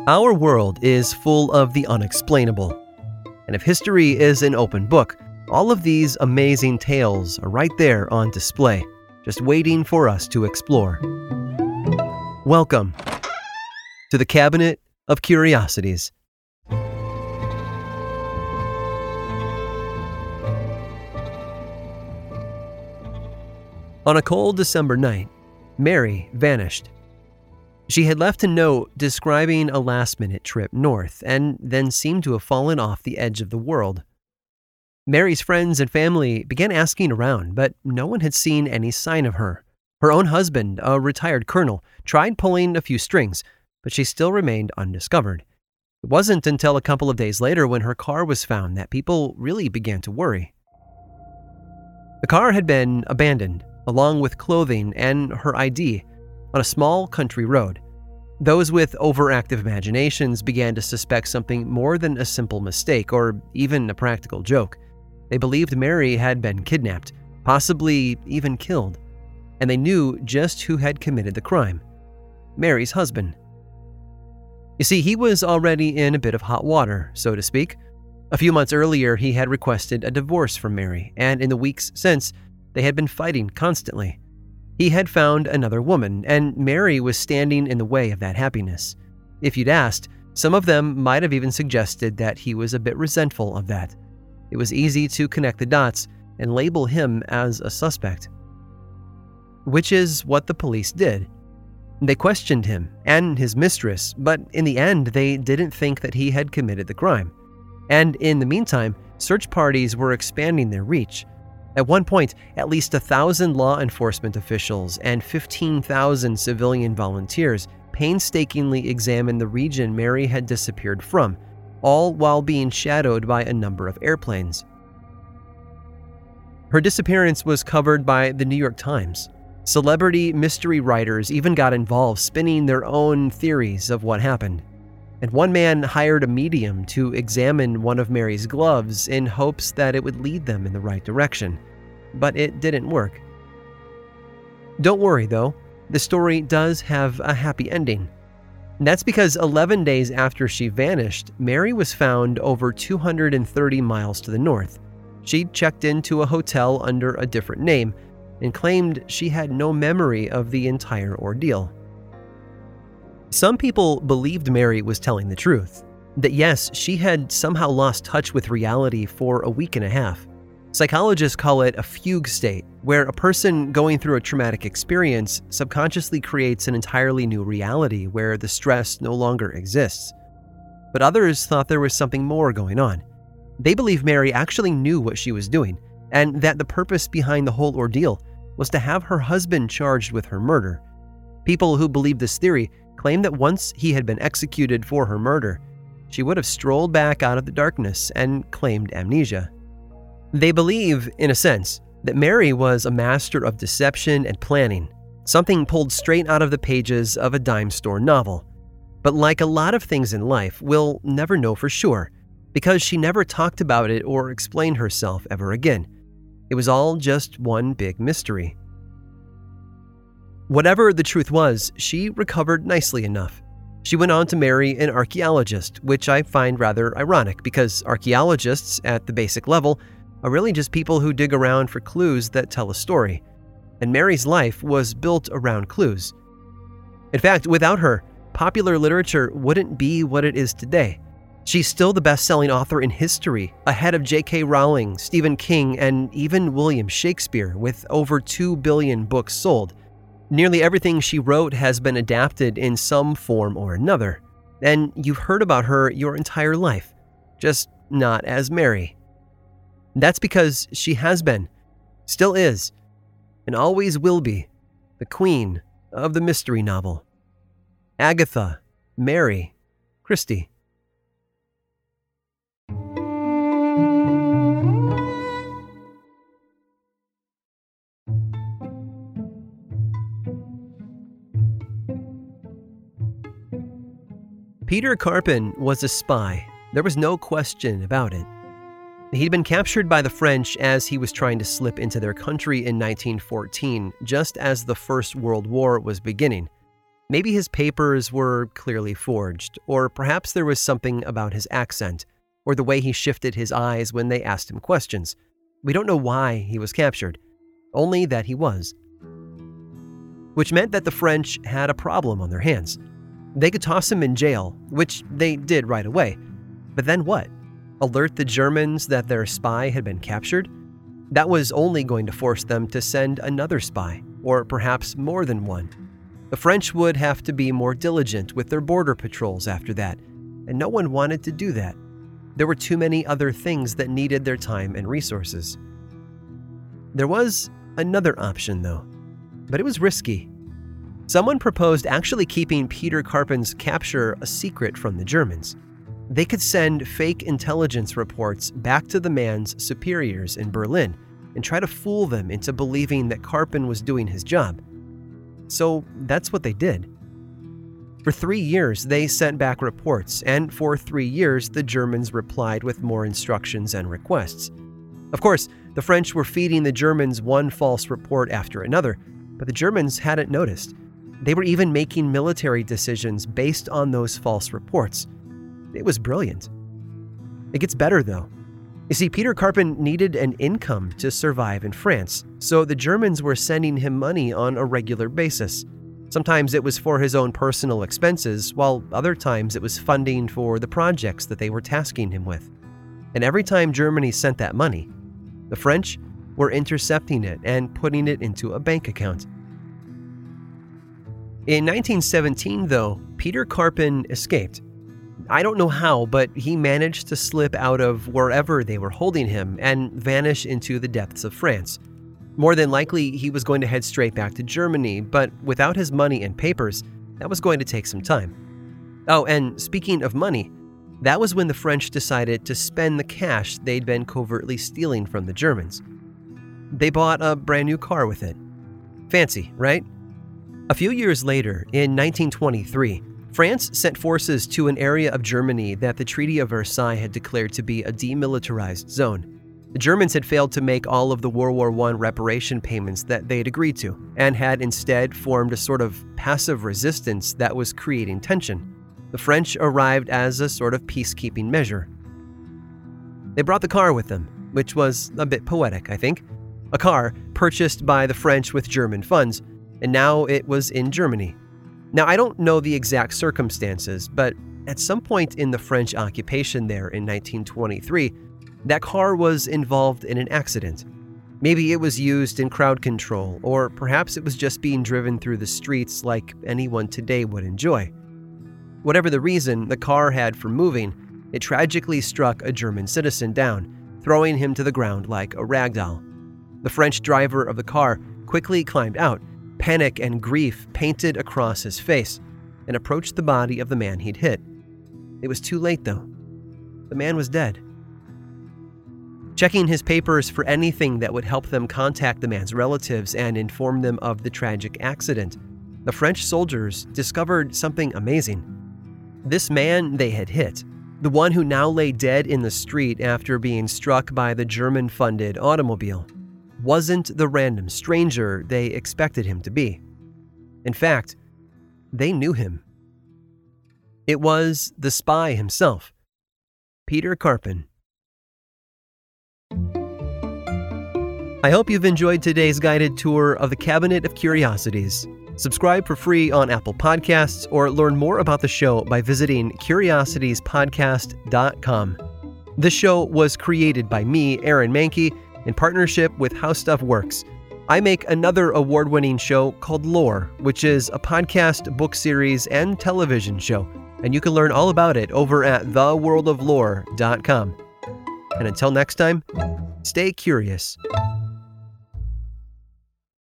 Our world is full of the unexplainable. And if history is an open book, all of these amazing tales are right there on display, just waiting for us to explore. Welcome to the Cabinet of Curiosities. On a cold December night, Mary vanished. She had left a note describing a last-minute trip north and then seemed to have fallen off the edge of the world. Mary's friends and family began asking around, but no one had seen any sign of her. Her own husband, a retired colonel, tried pulling a few strings, but she still remained undiscovered. It wasn't until a couple of days later when her car was found that people really began to worry. The car had been abandoned, along with clothing and her ID, on a small country road. Those with overactive imaginations began to suspect something more than a simple mistake or even a practical joke. They believed Mary had been kidnapped, possibly even killed, and they knew just who had committed the crime: Mary's husband. You see, he was already in a bit of hot water, so to speak. A few months earlier, he had requested a divorce from Mary, and in the weeks since, they had been fighting constantly. He had found another woman, and Mary was standing in the way of that happiness. If you'd asked, some of them might have even suggested that he was a bit resentful of that. It was easy to connect the dots and label him as a suspect. Which is what the police did. They questioned him and his mistress, but in the end, they didn't think that he had committed the crime. And in the meantime, search parties were expanding their reach. At one point, at least 1,000 law enforcement officials and 15,000 civilian volunteers painstakingly examined the region Mary had disappeared from, all while being shadowed by a number of airplanes. Her disappearance was covered by the New York Times. Celebrity mystery writers even got involved, spinning their own theories of what happened. And one man hired a medium to examine one of Mary's gloves in hopes that it would lead them in the right direction. But it didn't work. Don't worry, though. The story does have a happy ending. And that's because 11 days after she vanished, Mary was found over 230 miles to the north. She'd checked into a hotel under a different name and claimed she had no memory of the entire ordeal. Some people believed Mary was telling the truth, that yes, she had somehow lost touch with reality for a week and a half. Psychologists call it a fugue state, where a person going through a traumatic experience subconsciously creates an entirely new reality where the stress no longer exists. But others thought there was something more going on. They believe Mary actually knew what she was doing, and that the purpose behind the whole ordeal was to have her husband charged with her murder. People who believe this theory claim that once he had been executed for her murder, she would have strolled back out of the darkness and claimed amnesia. They believe, in a sense, that Mary was a master of deception and planning, something pulled straight out of the pages of a dime store novel. But like a lot of things in life, we'll never know for sure, because she never talked about it or explained herself ever again. It was all just one big mystery. Whatever the truth was, she recovered nicely enough. She went on to marry an archaeologist, which I find rather ironic because archaeologists, at the basic level, are really just people who dig around for clues that tell a story. And Mary's life was built around clues. In fact, without her, popular literature wouldn't be what it is today. She's still the best-selling author in history, ahead of J.K. Rowling, Stephen King, and even William Shakespeare, with over 2 billion books sold. Nearly everything she wrote has been adapted in some form or another, and you've heard about her your entire life, just not as Mary. That's because she has been, still is, and always will be, the queen of the mystery novel. Agatha Mary Christie. Peter Carpin was a spy. There was no question about it. He'd been captured by the French as he was trying to slip into their country in 1914, just as the First World War was beginning. Maybe his papers were clearly forged, or perhaps there was something about his accent, or the way he shifted his eyes when they asked him questions. We don't know why he was captured, only that he was. Which meant that the French had a problem on their hands. They could toss him in jail, which they did right away. But then what? Alert the Germans that their spy had been captured? That was only going to force them to send another spy, or perhaps more than one. The French would have to be more diligent with their border patrols after that, and no one wanted to do that. There were too many other things that needed their time and resources. There was another option, though, but it was risky. Someone proposed actually keeping Peter Karpen's capture a secret from the Germans. They could send fake intelligence reports back to the man's superiors in Berlin and try to fool them into believing that Karpen was doing his job. So that's what they did. For 3 years, they sent back reports, and for 3 years, the Germans replied with more instructions and requests. Of course, the French were feeding the Germans one false report after another, but the Germans hadn't noticed. They were even making military decisions based on those false reports. It was brilliant. It gets better, though. You see, Peter Karpen needed an income to survive in France, so the Germans were sending him money on a regular basis. Sometimes it was for his own personal expenses, while other times it was funding for the projects that they were tasking him with. And every time Germany sent that money, the French were intercepting it and putting it into a bank account. In 1917, though, Peter Karpen escaped. I don't know how, but he managed to slip out of wherever they were holding him and vanish into the depths of France. More than likely, he was going to head straight back to Germany, but without his money and papers, that was going to take some time. Oh, and speaking of money, that was when the French decided to spend the cash they'd been covertly stealing from the Germans. They bought a brand new car with it. Fancy, right? A few years later, in 1923, France sent forces to an area of Germany that the Treaty of Versailles had declared to be a demilitarized zone. The Germans had failed to make all of the World War I reparation payments that they had agreed to, and had instead formed a sort of passive resistance that was creating tension. The French arrived as a sort of peacekeeping measure. They brought the car with them, which was a bit poetic, I think. A car purchased by the French with German funds, and now it was in Germany. Now, I don't know the exact circumstances, but at some point in the French occupation there in 1923, that car was involved in an accident. Maybe it was used in crowd control, or perhaps it was just being driven through the streets like anyone today would enjoy. Whatever the reason the car had for moving, it tragically struck a German citizen down, throwing him to the ground like a ragdoll. The French driver of the car quickly climbed out, panic and grief painted across his face, and approached the body of the man he'd hit. It was too late, though. The man was dead. Checking his papers for anything that would help them contact the man's relatives and inform them of the tragic accident, the French soldiers discovered something amazing. This man they had hit, the one who now lay dead in the street after being struck by the German-funded automobile, wasn't the random stranger they expected him to be. In fact, they knew him. It was the spy himself, Peter Karpen. I hope you've enjoyed today's guided tour of the Cabinet of Curiosities. Subscribe for free on Apple Podcasts or learn more about the show by visiting curiositiespodcast.com. This show was created by me, Aaron Mahnke, in partnership with How Stuff Works. I make another award-winning show called Lore, which is a podcast, book series, and television show, and you can learn all about it over at theworldoflore.com. And until next time, stay curious.